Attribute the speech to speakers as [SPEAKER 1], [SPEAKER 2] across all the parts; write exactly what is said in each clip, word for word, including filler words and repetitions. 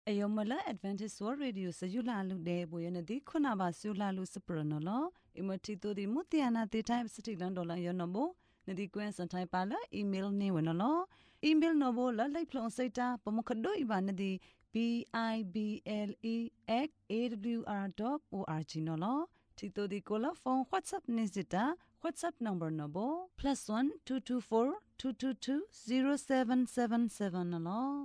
[SPEAKER 1] Ayomala Advantage World Radio Sayula Lude Boyanadi Kunaba Sula Lucipranola, Imatito di Mutiana the time city landola yonobo, Nadi Gwen Santai Pala, email Newanolo, email Nobola, like Plon Seta, Pomokado Ibanadi, B I B L E at A W R dot org nolo, Tito di Cola phone WhatsApp Nizita, WhatsApp number Nobo, plus one two two four two two two zero seven seven seven nolo.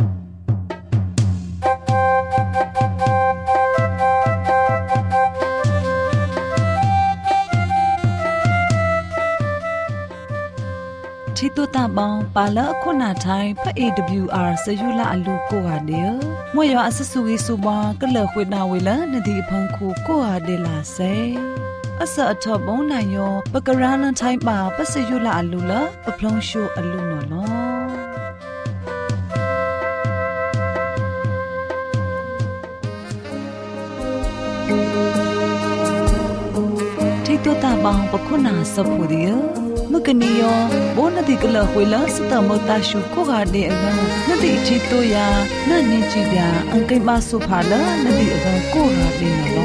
[SPEAKER 1] Tito tabang pala kuna thai pa A W R sayula alu ko ade mo yo asasugi suba kala khwina wela nadi phang khu ko ade la sai asa athobong na yo pakarana thai ba pa sayula alu la paplong shu alu no lo Tito tabang pa kuna sa podiya Magkaniyo, bo na di kala huwela sa tamang tasyo ko gade aga na di chito ya na nichibya ang kay maso pala na di aga ko gade na lo.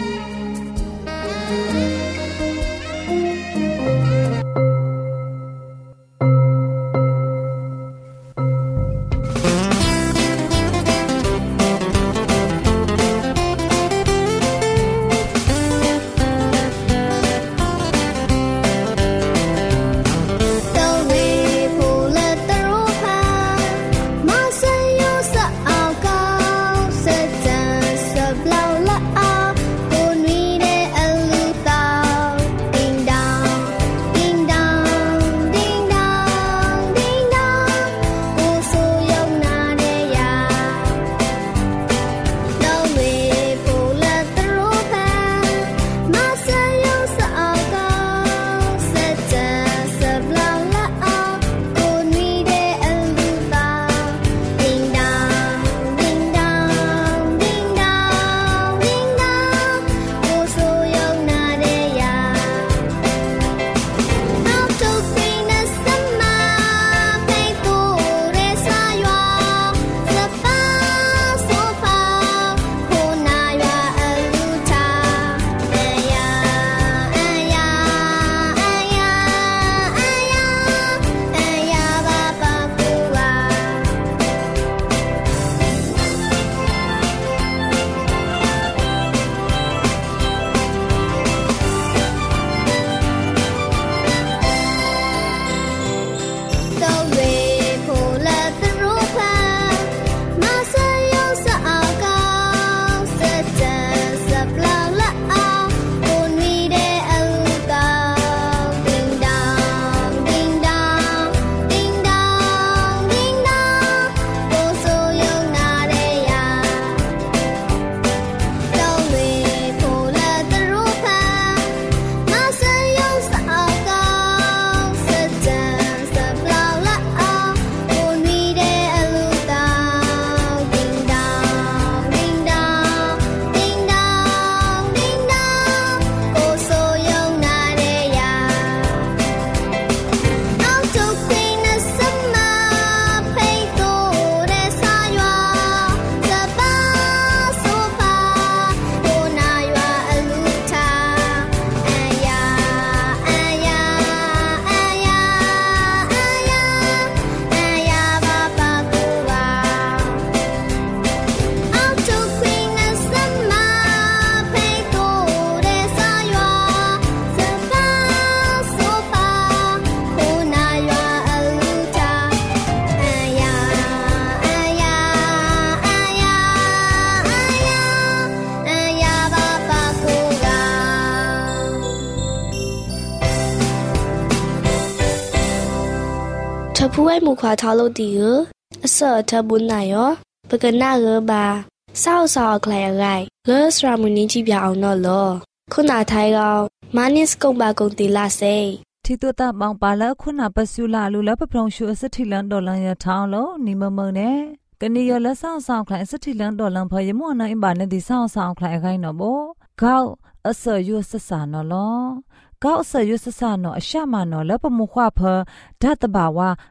[SPEAKER 2] ထဖူးဝဲမူခွာထားလို့တီရအစောထဘုန်နာယောပကနာရပါဆောက်ဆောက်ခလိုက်ရိုက်ဂစရာမူနီကြည့်ပြအောင်တော့လောခုနာထိုင်ကောင်မာနစ်ကုံပါကုံတီလာစေ
[SPEAKER 1] ทีตัวตาบางปาละคุณาปสุลาลูละปะพรองชูอสถิลันดอลันยะทาวโลนิมมงเนกะนิยละซาวซาวคลายอสถิลันดอลันพยมอนะอิบาเนดิซาวซาวคลายไกนอโบกาวอสยุสสานอลอก้าวเสยุสสานออชามานอละปะมุขวาเพอดัตบาวา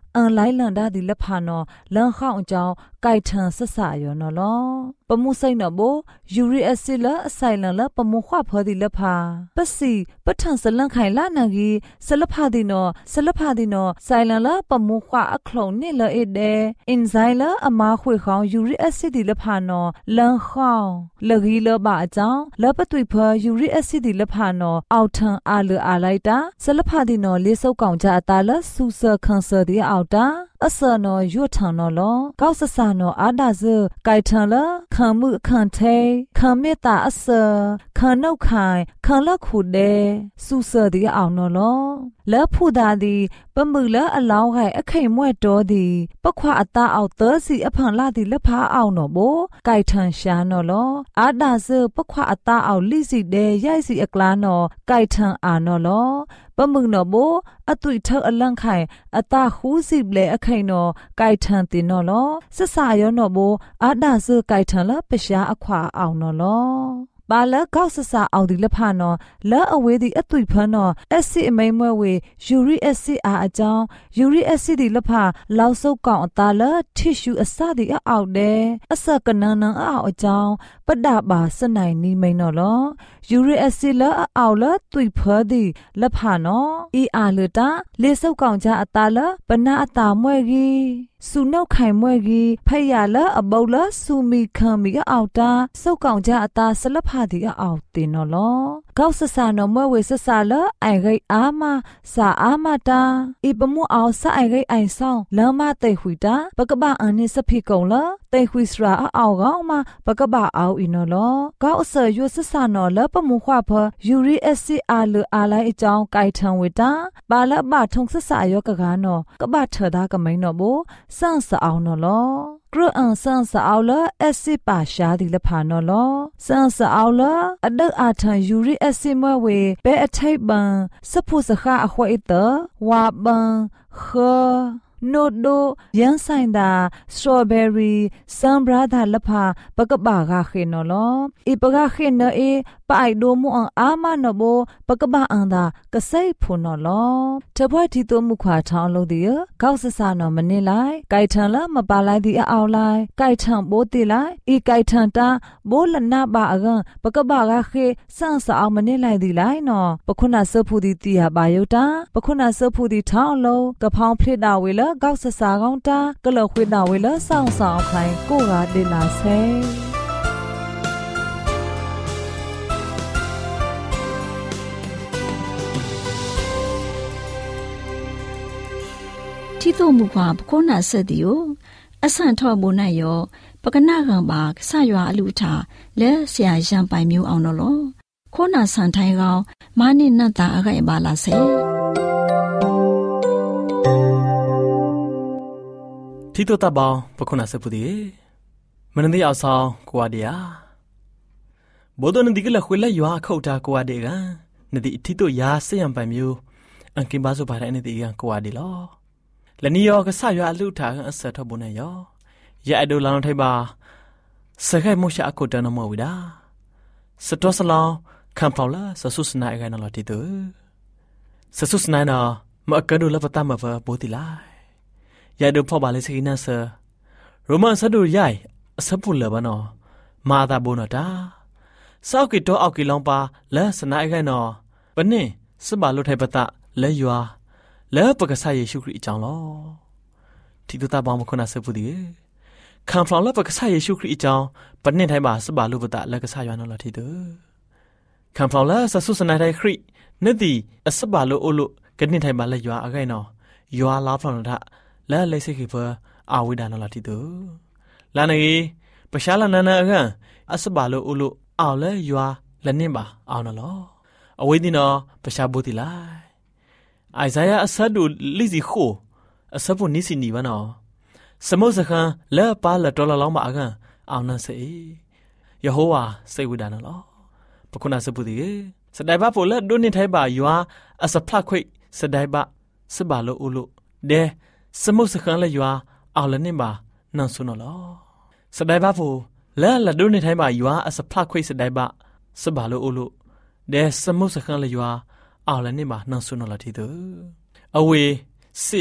[SPEAKER 3] အန်လိုက်လန်ဒါဒီလဖာနော်လန်ခေါအောင်ကြောင်းကိုက်ထန်ဆဆာယောနော်လောပမှုစိတ်နော်ဘယူရီအက်ဆစ်လအဆိုင်လန်လပမှုခွဖော်ဒီလဖာပစီပထန်စလန်ခိုင်လာနဂီဆလဖာဒီနော်ဆလဖာဒီနော်ဆိုင်လန်လပမှုခွအခလုံးနေလအေတဲ့အင်ဇိုင်လအမာခွေခေါင်ယူရီအက်ဆစ်ဒီလဖာနော်လန်ခေါင်လဂီလဘာအကြောင်းလပသွိဖယူရီအက်ဆစ်ဒီလဖာနော်အောက်ထန်အာလအာလိုက်တာဆလဖာဒီနော်လေးစုပ်ကောင်ကြအတာလဆူဆာခန်ဆာဒီအောက်တာအစနော်ရွတ်ထန်နော်လောကောက်ဆဆာနော်အာဒါဇကိုက်ထန်လခံမှုခန့်သေးခံမေတ္တာအစခံနှုတ်ခိုင်ခံလခုတဲ့ဆူဆာဒီအောင်နော်လောလဲဖူတာဒီပမှုလအလောင်းခိုင်အခိမ်မွဲ့တော်ဒီပခွာအတာအောက်သစီအဖန်လာဒီလက်ဖာအောင်နော်ဘကိုက်ထန်ရှာနော်လောအာဒါဇပခွာအတာအောက်လိစီတဲ့ရိုက်စီအကလာနော်ကိုက်ထန်အာနော်လောပမှုနော်ဘအသွိထောက်အလန့်ခိုင်အတာခူးစီလေအခိန်နော်ကိုက်ထန်တင်နော်လောဆဆာရောနော်ဘအာဒါဇကိုက်ထန်လပရှာအခွာအောင်နော်လောပါလကောက်ဆဆာအောင်ဒီလဖာနော်လဲအဝေးဒီအသွိဖန်းနော်အက်စစ်အမိန်မွဲဝေယူရီအက်စစ်အားအကြောင်းယူရီအက်စစ်ဒီလဖာလောက်စုပ်ကောင်အသားလတီရှူအစဒီအောက်တဲ့အဆကနန်းနန်းအောက်အကြောင်းပဒပါစနိုင်နီမိန်နော်လောယူရီအက်စစ်လအောက်လသွိဖဲဒီလဖာနော်အီအာလတာလေစုပ်ကောင်ကြအသားလပနာအတာမွဲကြီးစုနှုတ်ခိုင်မွဲကြီးဖက်ရလအပုတ်လစူမီခံမီအောက်တာစုပ်ကောင်ကြအသားဆလဖာဒီအောက်တင်နော်လောကောက်ဆဆာနော်မွဲဝေဆဆာလအိုင်ဂိတ်အာမစာအာမတာဤပမှုအောင်စအိုင်ဂိတ်အိုင်ဆောင်လမ်းမတိတ်ခွီတာပကပအန်နိစဖိကုံလတိတ်ခွီစရာအောက်ကောင်မပကပအောက်ဤနော်လောကောက်အဆယွဆဆာနော်လပမှုခွဖယူရီအက်စစ်အာလအာလိုက်အကြောင်းကိုက်ထံဝေတာပါလဘထုံဆဆာယောကကားနော်ကပထဒါကမိန်နော်ဘစန့်စအောင်နော်လောကရအန်ဆန်ဆာအောလအက်စစ်ပါရှာဒီလဖာနော်လောဆန်ဆာအောလအဒတ်အာထံယူရီအက်စစ်မွဲဝေဘဲအထိုက်ပန်စဖုစခအခွေတဝါပန်ခေနိုဒိုယန်ဆိုင်တာစထrawဘယ်ရီဆမ်ဘရာဒါလဖာပကဘာဂခေနော်လောအပဂခေနအေပိုက်ဒိုမူအောင်အာမနဘောပကဘာအန်ဒါကစိတ်ဖုန်နော်လောတပွဲတီတိုမှုခွာထောင်းလို့ဒီကောက်ဆဆာနော်မနေလိုက်ကိုက်ထန်လာမပါလိုက်ဒီအောက်လိုက်ကိုက်ထန်ဘိုးတီလိုက်ဤကိုက်ထန်တာဘိုးလနာပါအကန်ပကဘာဂခေစန့်စအောင်မနေလိုက်ဒီလိုက်နော်ပခုနာဆဖူဒီတီယာပါယုတာပခုနာဆဖူဒီထောင်းလို့ကဖောင်းဖလစ်တာဝေလကောက်ဆဆာကောင်းတာကလခွေတာဝေလစောင်းဆောင်ခိုင်ကိုကဒေနာဆဲ
[SPEAKER 4] ที่ตัวมุขวาปโคนาเสดิโออสันทอโบนายอปกนากันบาสายว่าอลุทาและเสียยันไปมิวเอานลอโคนาสันไทยเรามานินันตาอะไรบาลาเซ
[SPEAKER 5] ที่ตัวตาบาวปโคนาเสปุดีมันนี่เอาซาวกัวเดียบดนดิกละคุยละยัวเข้าตากัวเดียกันนดิที่ตัวยาเสียนไปมิวอันกินบาสุบาระนดิกันกัวเดียลอและนี่ยอก็สายว่าลูกทางอัศทบุญนายอยาดูลานไทยบาสกายมุชอากุดานมวิดาสตัวสลาวคำพลาวละสสุสนายกันนลติตัวสสุสนายน่ะมาเกิดดูแลปตามมาเวบุติลายยาดูพ่อบาลิสกินาเซโรมันสะดูใหญ่สะปุเลบานอมาตาบุนอดาสาวกิโตเอากิลองปาและสนายกันนอปะนี่สบาลุไทยปตะและยัวလဲပကဆာယေရှုခရစ်အကြောင်းလောတီတူတာဘောင်မခုနာစပူဒီခံဖလောင်လဲပကဆာယေရှုခရစ်အကြောင်းပနစ်တိုင်းမှာစပါလူပတလက်ကဆာရွာနော်လာတီတူခံဖလောင်လဲဆဆုစနိုင်တိုင်းခရစ်နှစ်တီအစပါလူအိုလုကနစ်တိုင်းမှာလဲရွာအခိုင်နော်ရွာလာဖလောင်တာလဲလဲစိခိဖအာဝိဒါနော်လာတီတူလာနေပရှာလာနနာအကန်အစပါလူအိုလုအော်လဲရွာလက်နစ်ပါအောင်နော်အဝိဒီနော်ပရှာဘူတီလိုက်အိုင်ဇာယာအဆဒူလီစီခိုအဆပုနိစီနီဝနော်စမောစခန်လဲပါလတော်လလောင်းပါအကန်အောင်နစေယေဟောဝါစေဝိဒါနော်ပခုနာစပုဒီစဒိုင်ဘပိုလဒုန်နိထိုင်ပါယွာအစဖလခွိစဒိုင်ဘစဘာလိုဥလုဒဲစမောစခန်လဲယွာအောင်လနေပါနန်ဆုနော်စဒိုင်ဘပိုလဲလဒုန်နိထိုင်ပါယွာအစဖလခွိစဒိုင်ဘစဘာလိုဥလုဒဲစမောစခန်လဲယွာအော်လည်းနေမှာနှောင်ဆွနော်လာတီတူအဝေစေ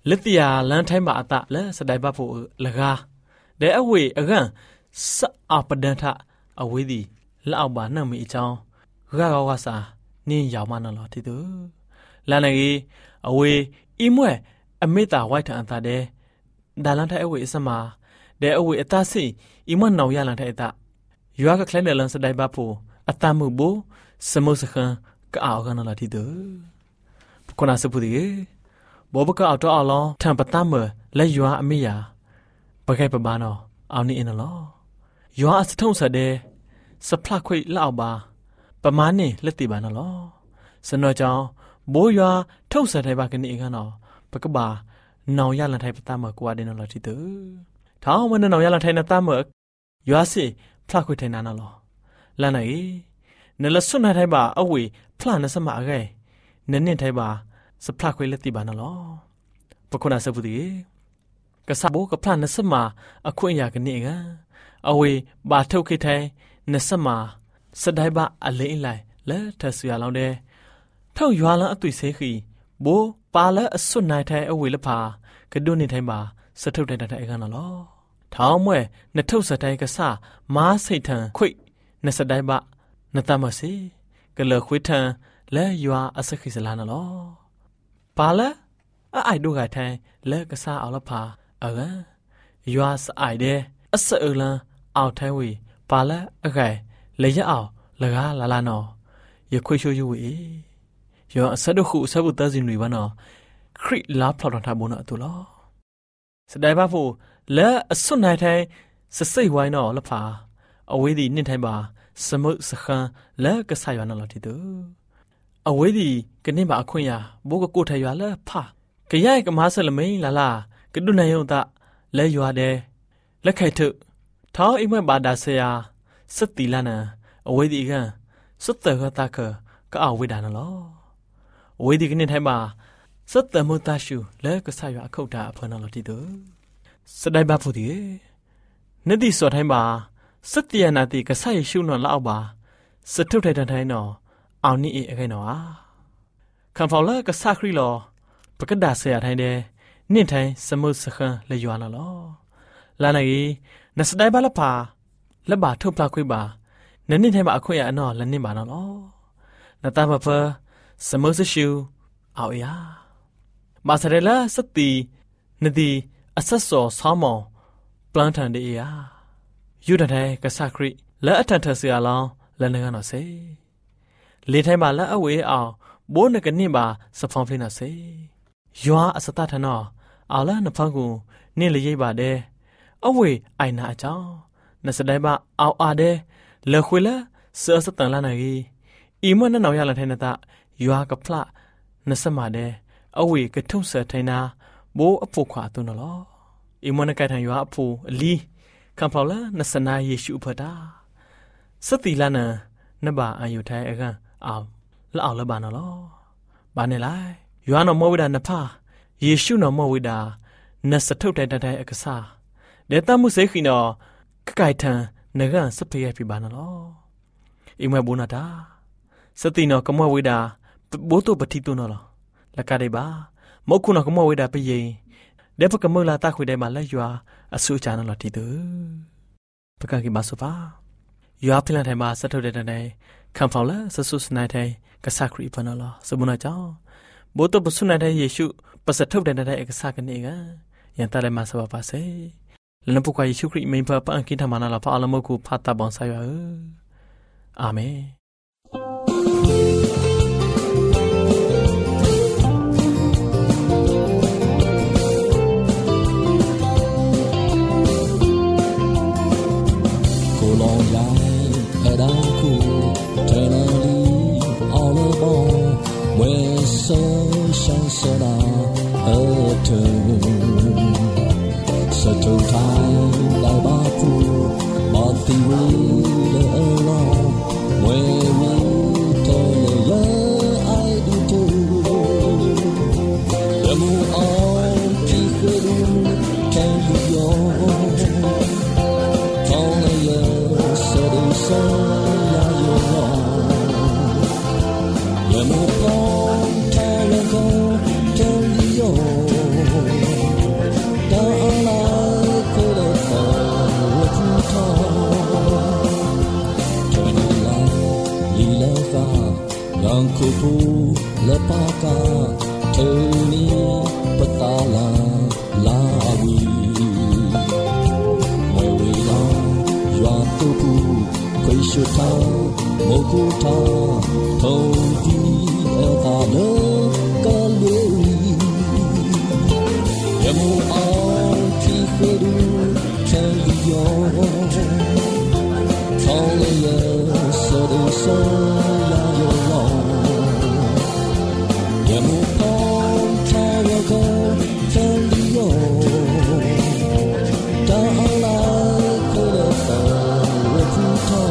[SPEAKER 5] လက်တရာလန်ထိုင်းပါအတလဲစတိုင်ပတ်ဖို့လကားတဲ့အဝေအကန်စအပဒန်ထအဝေးဒီလောက်ပါနှံ့မိအချောင်းဂါကောကစာနင်းရောက်မနော်တီတူလာနေကြီးအဝေအီမွဲအမေတာဝိုက်ထန်တာတဲ့ဒါလန်ထိုင်အဝေအစမှာတဲ့အဝေအတဆိအီမွနောင်ရလန်ထိုင်တာရွာကကလဲနေလန်စတိုင်ပတ်ဖို့အတမှုဘူးစမုစခန်ကအောက်ကနော်တီတူခုနစပူဒီဘောဘကအော်တော့အလောထံပတမလက်ရွာအမေယာပခိုက်ပဘာနော်အောင်နေအင်းနော်ရွာအစထုံးဆက်တဲ့စဖလခွေလောက်ပါပမားနေလက်တိပါနော်စနော်ကြောင့်ဘိုးရွာထုတ်ဆက်တဲ့ဘာကနေကနော်ပကဘာနောင်ရလန်ထိုင်ပတမကွာတဲ့နော်တီတူထောင်းမနောင်ရလန်ထိုင်နတမရွာစီဖလခွေထိုင်နာနော်လန်နိုင်နလဆွနိုင်ထိုင်ပါအဝေဖလနစမအခဲနနင့်ထိုင်ပါစဖလခွေလက်တိပါနော်ပခုနာစပူဒီကဆဘိုကဖလနစမအခွင့်ရကနေကအဝေဘာထုတ်ခိထိုင်နစမစဒိုင်ဘာအလိမ့်လိုက်လဲထဆူရလောင်းတဲ့ထောက်ရွာလန်းအသွေးစေခီဘိုးပါလဲအစွတ်နိုင်ထိုင်အဝေလဖာကဒုနေထိုင်ပါစထုတ်တဲ့တဲ့အခါနော်ထောင်းမွဲနှစ်ထုတ်စတိုင်ကဆမားစိတ်ထန်ခွိနစဒိုင်ဘာနတမစီကလခွေထန်လဲရွာအစခိစလာနော်ပါလဲအိုက်ဒိုကထိုင်လဲကဆအော်လဖာအကရွာစအိုက်တဲ့အစအလန်အောက်ထိုင်ဝေပါလဲအခိုင်လေရအောင်လကားလာလာနော်ရခွေရှိုးယူဝေယောအစဒခုစဘူးတဇင်းတွေဘာနော်ခရစ်လာဖလော်တာဘုနာတူလောစတိုင်ပါဖို့လဲအစွတ်နိုင်ထိုင်စစိတ်ဝိုင်းနော်လဖာအဝေးဒီနင့်ထိုင်ပါစမုတ်စခန်းလဲကဆာရွာနော်လတီတူအဝေးဒီကနေပါအခွင့်ရဘိုးကကိုထရွာလဲဖာကြရိုက်ကမားဆလမိန်လာလာကဒုနိုင်ယုံတာလဲရွာတဲ့လက်ခိုက်ထုထောင်းအိမ်မဘာဒါဆရာစက်တီလာနံအဝေးဒီကန်စွတ်တခတာခကအဝေးဒါနော်အဝေးဒီကနေထိုင်ပါစတ်တမတရှုလဲကဆာရွာအခုတ်တာအဖနော်လတီတူစတိုင်ပါဖို့ဒီနတိစောထိုင်ပါစတယနာတိကဆာရရှုနော်လောက်ပါစထုထိုင်ထိုင်နော်အောင်နိအခိုင်နော်ခံဖော်လဲကဆာခရီလောပကဒါဆရာထိုင်တဲ့နင့်ထိုင်စမုတ်စခန်းလေရွာနော်လာနိုင်နစတိုင်ပါလပါလက်ပါထုတ်ပခွေးပါနနင့်ထိုင်ပါအခွင့်ရအနော်လက်နင့်ပါနော်နတမဖစမုတ်စရှုအော်ယာမာစရလာစတိနဒီအဆက်စောဆောင်းမောင်ပလန်ထန်ဒီယာယူဒတဲ့ကဆခရီလက်အထထဆရာလောင်းလက်နကနော်စေလေထိုင်ပါလက်အဝေးအောင်ဘိုးနကနင့်ပါစဖောင်းဖလင်းနော်စေယွာအစတထနော်အာလာနဖန်ကူနင့်လေရိပ်ပါတဲ့အဝေးအိုင်နာအကြောင်းနစတိုင်ပါအောင်အားတဲ့လေခွေလာစေစတန်လာနိုင်အီမနနော်ရလာတဲ့နတယွာကဖလနစမတဲ့အဝေကထုံဆထိုင်နာဘိုးအဖို့ခွာတုံနော်အီမနကထိုင်ရွာအဖို့အလီခံဖော်လာနစနာယေရှုဖတာစတိလာနနဘာအယုထိုင်အကန်အောင်လောက်အောင်လဘာနော်ဘာနေလိုက်ရွာနော်မဝိဒါနဖာယေရှုနော်မဝိဒါနစထုတ်တဲ့တဲ့အခဆာဒေတမှုစေခိနော်ကကိုင်ထန်နကန်စဖေးပြပါနော်အီမဘူနာတာစတိနော်ကမဝိဒါဘိုးတို့ပတိတုနော်လကတဲ့ပါမုတ်ခုနကမဝိဒါပြရင်ဒေပကမလာတာခွေတဲ့မှာလက်ရွာအဆူချာနော်တီတူပကကိမဆူပါရွာဖလန်ထိုင်မှာစထုတ်တဲ့တဲ့ခံဖော်လာဆဆူစနိုင်တဲ့ကဆခရီဖနော်စမနာကြောင့်ဘိုးတို့ပဆုနိုင်တဲ့ယေရှုပစထုတ်တဲ့တဲ့ကဆကနေကယန်တလည်းမဆပါပါစေလနပုကယေရှုခရစ်မိန်ဖပန်ကိထမနာလာဖအလမကုဖတ်တဘောင်ဆာယအာမင်
[SPEAKER 6] Yo Kan kupu lepaka temi petala lawi Mwewe la yua tuku kwe shuta mokuta Tongdi eka le kaluri Yemu au ki kwedu chandiyo Tongye sode so ya yo Yemu pong tawako chandiyo Ta ala kore sa wakuta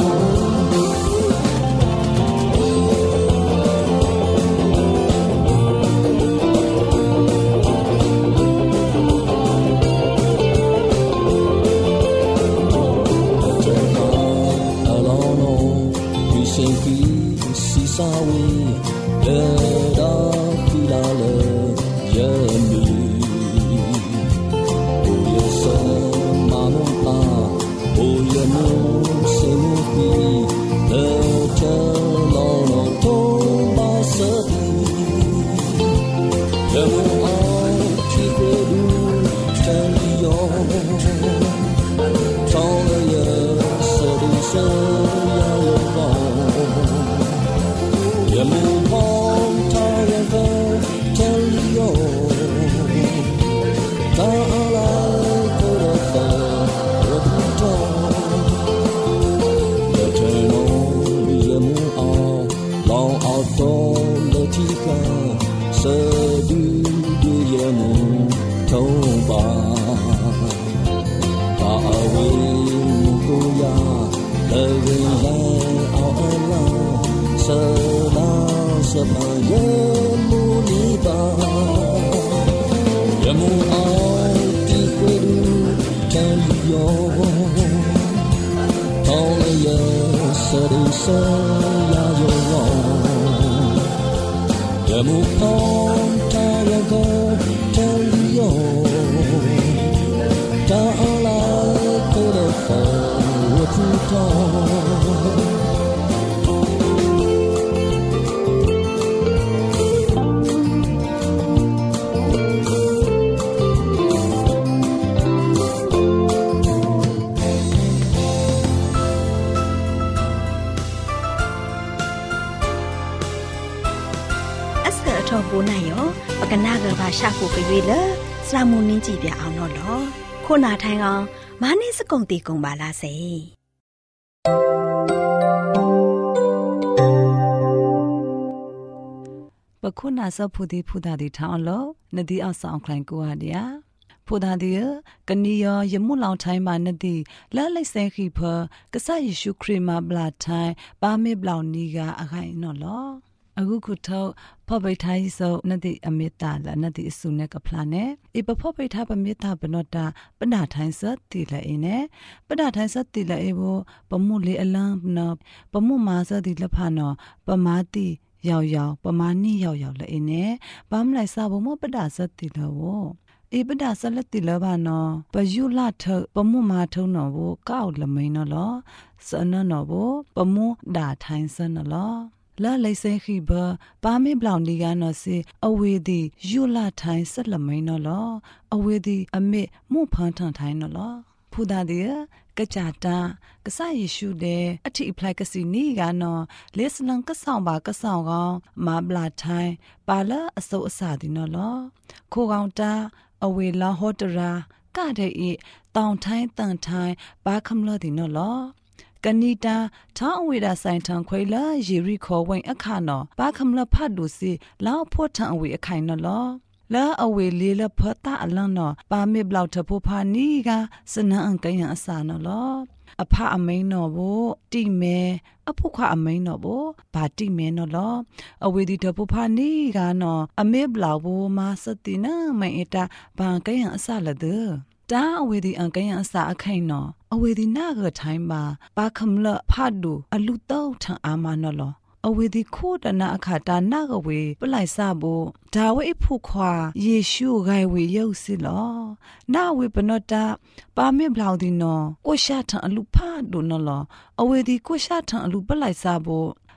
[SPEAKER 6] Sawi leda filale yemi oye se manumpa oye mu semupi le chalono tomba sadi yemu au chikwedu chandiyo tongaye sadi se yayo Yemu pong tawako chandiyo Ta ala korasa wakuta Yateno yemu au long out don letika Sadu du yemu tomba Ta awe mukuya Lewe lai au ala Sala sapa yemu niba Yemu au ti kwedu chandiyo Tole ye sari sa ya yo Yemu pong tawako chandiyo Ta ala kore sa wakuta
[SPEAKER 7] Bo na yo pakana ga ba sha ko ke ywe le sra mu nin ji pya aw no lo kho na thai gang ma ni sakong ti kong ba la se
[SPEAKER 1] Pakuna sa phudi phuda di thaw lo nadi aw saung klain ko ha dia Phuda di kani yo yemu laung thai ma nadi la lai sai khi pha kasa Yeshu Christ ma bla thai pa me blaw ni ga agai no lo Agu kuthau phobai thai so nadi amita la nadi isu ne ka plane e pa phobai tha pa mita banota pana thai sa ti la e ne pana thai sa ti la e bo pamu le alam na pamu ma sa di la pha no pa ma ti yaw yaw pa ma ni yaw yaw la e ne pa m lai sa bo mo pada sa ti la wo e pada sa la ti la ba no pa yu la tho pamu ma tho no bo kaw la mai no lo sa na no bo pamu da thai sa na lo La lai sai khi ba pa me blaw ni ga no se awe di yu la thai sat la mai no lo awe di ame mu phan thang thai no lo phu da de ka cha ta ka sa Yeshu de athi apply ka si ni ga no les lang ka saung ba ka saung ga ma bla thai pa la aso asa di no lo kho gaung ta awe la hotara ka de e taung thai tang thai ba kham lo di no lo Kanita ta awe da sai thang khoi la yeri kho wain akha no ba kham la phat du si lao pho thang awe akhai no lo la awe le la phata alang no pa me blaw tha pho pha ni ga sanan an kan yan asa no lo apha amain no bo ti me aphu kha amain no bo ba ti me no lo awe di tha pho pha ni ga no ame blaw bo ma sati na mai eta ba kan yan asa la de ta awe di an kan yan asa akhai no awe di na ga time ba ba kham la pha du alu taw thang ama no lo awe di kho da na akha ta na ga we plai sa bo da we phu khwa Yeshu gai we yau si lo na we panota pa me blaw di no ko sha thang alu pha du no lo awe di ko sha thang alu plai sa bo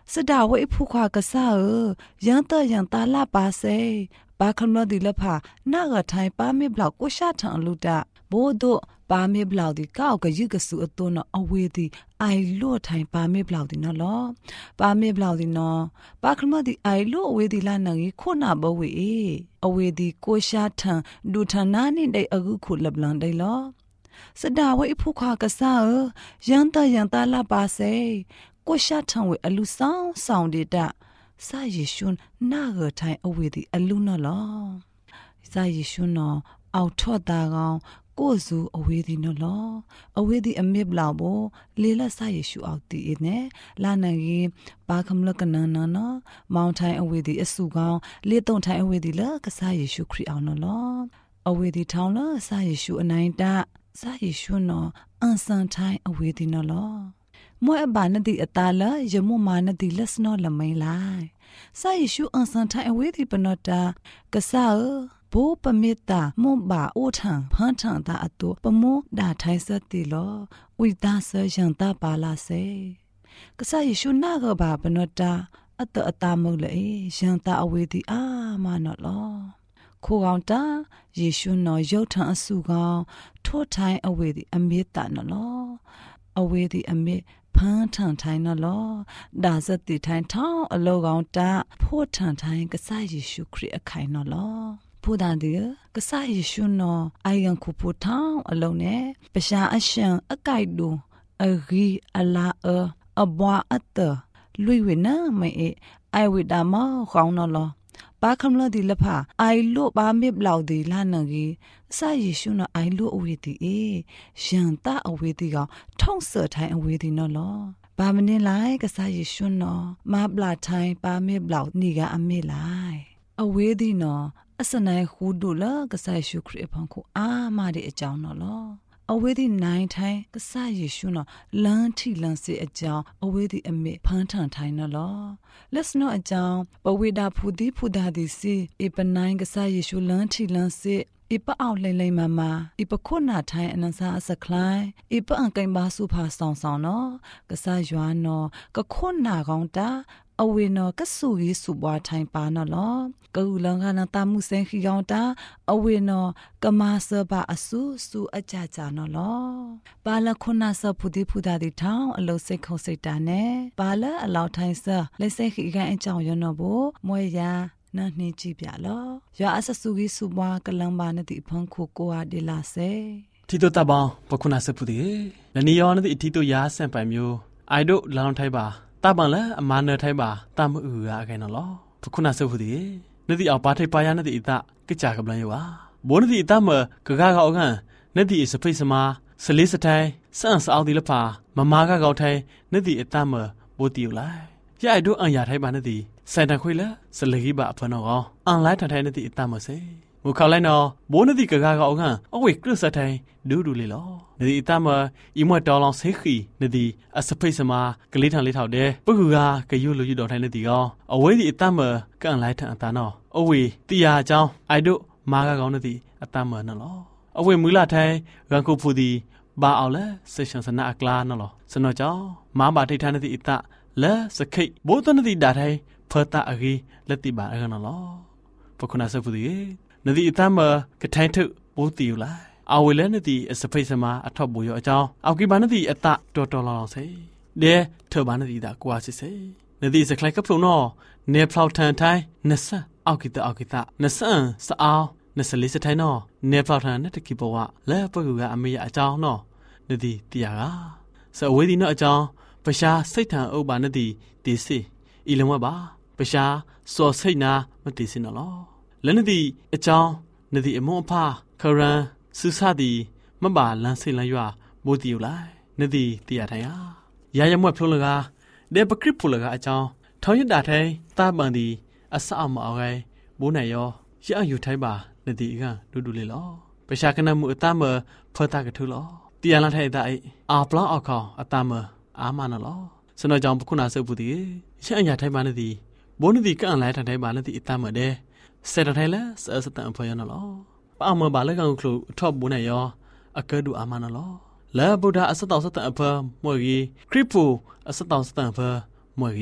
[SPEAKER 1] สดาไว้ผู้ควากะซาเออยังเตอยังตาลาปาเซปาคำลอดีละพาหน้ากะไทยป้าไม่บลาวกุชาทังลุดาโบโดป้าไม่บลาวดีก้าวกะยึกะสุอตัวนะอเวดีไอโลไทยป้าไม่บลาวดีนะลอป้าไม่บลาวดีนะป้าคำลอดีไอโลอเวดีลานังอีโคนาบเวเออเวดีกุชาทังดูทานานี่ได้อกุขุลับลังได้ลอสดาไว้ผู้ควากะซาเออยังเตอยังตาลาปาเซกุชาทังเวอลุซาวซาวดีดาซาเยชุนนาเกไทยอเวดีอลุนะลอซาเยชุนนอเอาทอดตาကောင်ကိုစုအဝေးဒီနော်လောအဝေးဒီအမေဘလောက်ဘောလေလဆာယေရှုအောက်တီနေလာနငီပါခမလကနနနော်မောင်ထိုင်အဝေးဒီအစုကောင်လေတုံထိုင်အဝေးဒီလကဆာယေရှုခရစ်အောင်နော်လောအဝေးဒီထောင်းလဆာယေရှုအနိုင်တဆာယေရှုနော်အန်ဆန်ထိုင်အဝေးဒီနော်လောမွဲအဘာနဒီအတာလယမမာနဒီလက်စနော်လမိန်လိုက်ဆာယေရှုအန်ဆန်ထိုင်အဝေးဒီပနောတာကဆာโบปะเมตตามုံဘာအိုထံဖန်းထံတာအတူပမောဒါထိုင်စတိလောဝိဒါဆယံတာပါလာစေကဆာယေရှုနာကဘာပနတာအတအတာမုလေယံတာအဝေဒီအာမနောလောခိုကောင်တာယေရှုနောယုတ်ထံအစုကောင်ထိုးထိုင်အဝေဒီအမေတ္တနောလောအဝေဒီအမေဖန်းထန်ထိုင်နော်လောဒါစတိထိုင်ထောင်းအလောကောင်တာဖို့ထန်ထိုင်ကဆာယေရှုခရစ်အခိုင်နော်လောผู้ดานเดียกษาเยซูนอไอยังคูพูทางอลงเนปะชาอชังอไกดูอรีอลาเออบวาอัตเตลุยเวนะไม่เอไอวิดามอของนอลอปาคำลอดีละพาไอโลบาเมบลาวดีลานังกีสาเยซูนอไอโลอเวดีเอยันตาอเวดีกาท่องเสือไทยอเวดีนอลอบามันนี่ไลกษาเยซูนอมาบลาไทยปาเมบลาวนี่กาอเมไลอเวดีนอအစနိုင်ခူဒူလာကဆာယေရှုခရစ်ဖန်ကိုအာမာတဲ့အကြောင်းနော်လောအဝေးဒီနိုင်ထိုင်ကဆာယေရှုနော်လမ်းထီလမ်းစေအကြောင်းအဝေးဒီအမေဖန်းထန်ထိုင်နော်လောလက်စနော်အကြောင်းပဝေဒဖူဒီဖူဒါဒီစီအပနိုင်ကဆာယေရှုလမ်းထီလမ်းစေอีปะเอาเลยเลยมามาอีปะคนหน้าไทยอนันซาสักคลายอีปะอังไกบาสุภาสองสองเนาะกะซาหยวนเนาะกะคนหน้าของตาအဝေနော်ကဆူရီစုပွားထိုင်ပါနော်လောကူလန်ကနာတမှုစင်ခီကောင်တာအဝေနော်ကမာဆဘာအဆူဆူအကြကြနော်လောပါလခုနာဆဖူဒီဖူဒါဒီထောင်းအလုံးစိတ်ခုံစိတ်တာနဲ့ပါလအလောက်ထိုင်ဆလက်စိတ်ခီကန်အကြောင်းရနော်ဘမွေရနာနှင်းကြည့်ပြလောရအဆဆူရီစုပွားကလန်ပါနတိဖန်ခုကိုဟာဒီလာစေ
[SPEAKER 5] တီတိုတဘောင်ပခုနာဆဖူဒီလနီယောနတိတီတိုရာဆန်ပိုင်မျိုးအိုင်ဒိုလောင်ထိုင်ပါตาบังละอมาเนไทบาตามอืออาไกนอลอพคุนาเซฟุดีนติเอาปาไทปายานติอิตะกิจากับลันอยู่วะบนติอิตะมกะกะกะอกันนติสฟิสมาสลิสไทสันสเอาดิละพามามากะกะไทนติอิตะมโบติอยู่ไลยะไอดูอันยาไทบานติไซตันခွေละสลกิบะอพนอออนไลน์ทันไทนติอิตะมเซမူခေါလိုက်နော်ဘိုးနတိကကာကောက်ကန်အဝေကရစတိုင်ဒူဒူလေလောနတိအတမအီမွတ်တော်လောင်ဆေခီနတိအစဖိတ်စမကလေးထန်လေးထောက်တဲ့ပုဂူကကယူလူယူတော်ထိုင်နတိကောအဝေးဒီအတမကန်လိုက်ထန်အတနော်အဝေတီယာအကြောင်းအိုက်တို့မာကကောင်းနတိအတမနော်လောအဝေမူလာထိုင်ရန်ကိုဖူဒီဘာအောင်လဲဆေရှင်စနာအကလာနော်လောစနော်ကြောင်းမာဘာထိတ်ထန်နတိအတလဲစခိတ်ဘိုးတနတိဒါထိုင်ဖတာအဂီလက်တိပါအကနော်လောပခုနာဆဖူဒီနဒီအတမကထိုင်ထုပိုးတီလာအဝေလဲနဒီအစဖိစမအထောက်ဘူရောအကြောင်းအောက်ကီဘာနဒီအတတော်တော်လောင်စေဒဲထောဘာနဒီတာကွာစစ်စေနဒီစခလိုက်ကဖလုံးနော်နေဖလောက်ထန်ထိုင်နဆအောက်ကီတအောက်ကီတနဆန်စအောင်နဆလေးစထိုင်နော်နေဖလောက်ထန်နဲ့တကီပေါ်ကလဲပကူကအမေရအကြောင်းနော်နဒီတီယာကစအဝေးဒီနော်အကြောင်းပရှားစိတ်ထန်အုပ်ပါနဒီတီစီအီလုံးဝပါပရှားစော်စိတ်နာမတီစင်နော်လနဒီအကြောင်းနဒီအမွန်အဖခရန်စူဆာဒီမဘာလန်စိလန်ရွာမိုးတီယူလိုက်နဒီတီရထိုင်ဟာရာရမွက်ဖလုံးလကဒေပခရစ်ဖူလကအကြောင်းထောင်းရတာထိုင်တာပန်ဒီအဆအမအောင်ကိုဘိုးနိုင်ရောရအယူထိုင်ပါနဒီကဒူဒူလေးလောပရှာကနမှုအတမဖောတာကထူလောတီရလာထိုင်တဲ့အာပလောင်းအောက်ခေါအတမအာမနလောစနောကြောင့်ပခုနာဆုပ်ဘူးဒီရအညာထိုင်ပါနဒီဘိုးနဒီကန်လိုက်ထိုင်ပါနဒီအတမတဲ့เสร็จแล้วล่ะเสร็จตั้งพอยันล่ะป้ามาบาลกันครูทอบบุญยออเกดูอามานะล่ะแล้วบุดาอสตอสตังอพมวยคริปูอสตอสตังพมวย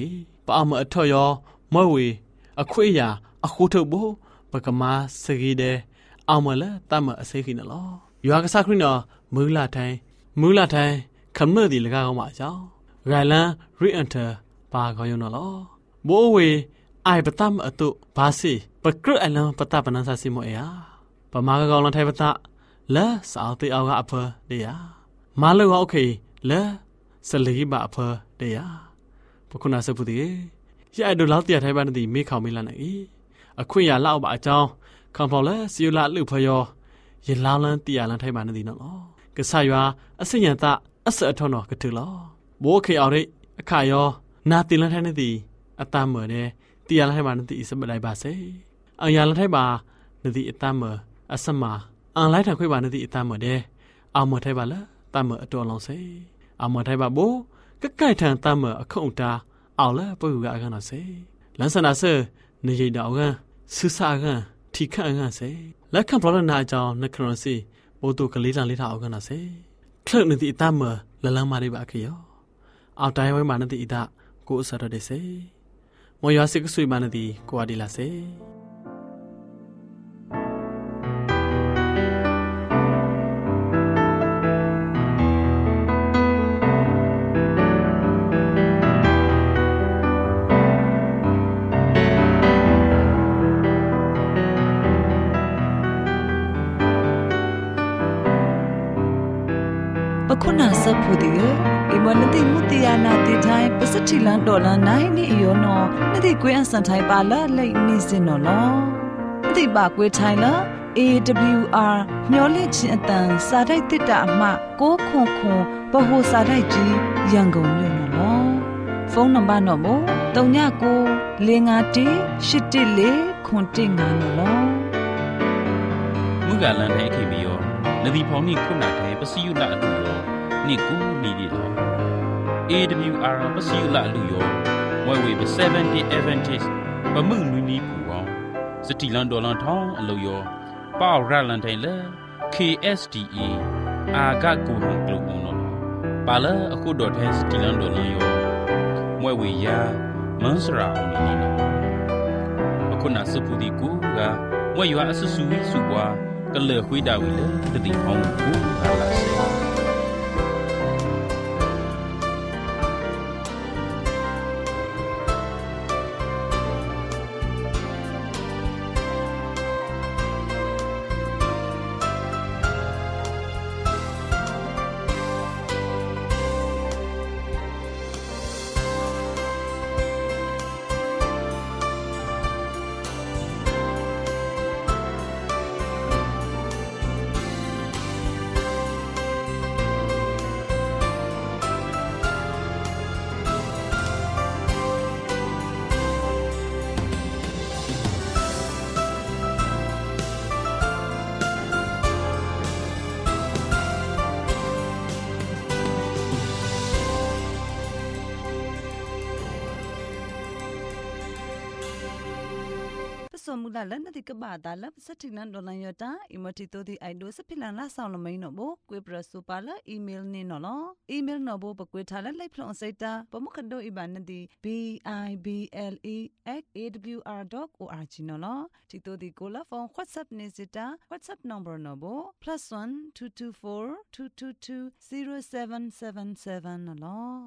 [SPEAKER 5] ปะมาทอยอมวยอคุยยาอคูทบุปะกมาสกีเดเอามาละตามมาเสกินลอยากสักครู่เนาะมือละไทยมือละไทยคำเมื่อดีละก็มาเจ้าไงล่ะรีเอนเตอร์ปาก็อยู่เนาะลอโบเวไอปะตามอตุบาสิปะกระไอลำปะตาปนันซาซิโมเอียปะมากก็ลังไทยปะตาและสาวตีเอากะอเพอเดียมาเลยว่าโอเคและสลีบะอเพอเดียพวกคุณอาสบุตียายดูแล้วเตียไทยบ้านดีมีเขามีละไหนอคุยยาเล่าบะเจ้าคำพอและสิวละลือพยอยินลาวลันเตียลันไทยบ้านดีเนาะก็สายว่าอสิยันตะอสะทอนอก็ถือลอโบเคเอาริอขายอนาตีลันไทยนดีอตามเหมือเนเตียลันไทยบ้านดีสบายบาเซอังยาลันไทยบานดีอตามเหมืออสมาอังไลทางคุยบานดีอตามเหมือเดเอาเหมือไทยบาละตามเหมือตัวลองเซเอาเหมือไทยบาโบก็ใกล้ทางตามเหมืออคงตาเอาละปะหูกะกันนะเซหลังสนาเซในยิดาวกันศึกษากันที่ข้างกันเซและคำพลนาจาวนักครสีโบตุกลีลันลิทาเอากันนะเซเคลื่อนนิติตามเหมือละลังมาดีบะเขียวเอาใจไว้มานิติตากูอุสระเดเซมอยาสิกสุยมานิติกูอดีลาเซ
[SPEAKER 1] คุณาสัพพุติเออิมวันติมุติยานาติไทยปัสถิลันดอลลาร์ไนนี่อีโยนอนาติกวยอันสันไทยปาละไลนี่สินนอลอนาติบากวยไทยละ เอ ดับเบิลยู อาร์ မျော်လင့်ခြင်းအတန်စာတိုက်တစ်တာအမှကိုခွန်ခွန်ဗဟိုစာတိုက်ကြီးရန်ကုန်မြို့နော်ဖုန်းနံပါတ်တော့မို့၃၉ကို၄၅၁၈၁၄ခွန်၁၅နော်
[SPEAKER 8] မူကလန်တဲ့ခေမီယောနဒီဖောင်းနိခုနာတဲ့ပစီယုလာအလူယောနိကူနီဒီလော เอ ดับเบิลยู อาร์ ပစီယုလာအလူယောဝဲဝေးseven day Adventist ပမှုနူနီပူအောင်စတီလန်ဒေါ်လန်ထောင်းအလူယောပေါရလန်တိုင်းလေ เค เอส ดี เอ အာဂတ်ကိုဟန်ကလုအောင်နော်ပါလာအခုဒေါ်တဲ့စတီလန်ဒေါ်လန်ယောမွဲဝေယာမန်စရာအောင်နီနော်အခုနာစပူဒီကူကမွဲရွာအဆဆူဝီစုပွားကလေခွေးတာဝီလေတတိအောင်ကူဟာလာစေ
[SPEAKER 1] สมมุติแล้วนาทีกบาดาลสถิลันดอลลาร์ยอตาอิมติโตดีไอโดสพิลันลาซาวลมัยนอโบกวยปรสุปาลอีเมลนี่นอลอีเมลนอโบปกวยทาลไลพลอนไซตาปมุขโดอีบานดี b i b l e at a w r dot org นอลติโตดีโกลาฟอน WhatsApp เนซิตา WhatsApp number นอโบ plus one two two four two two two zero seven seven seven นอล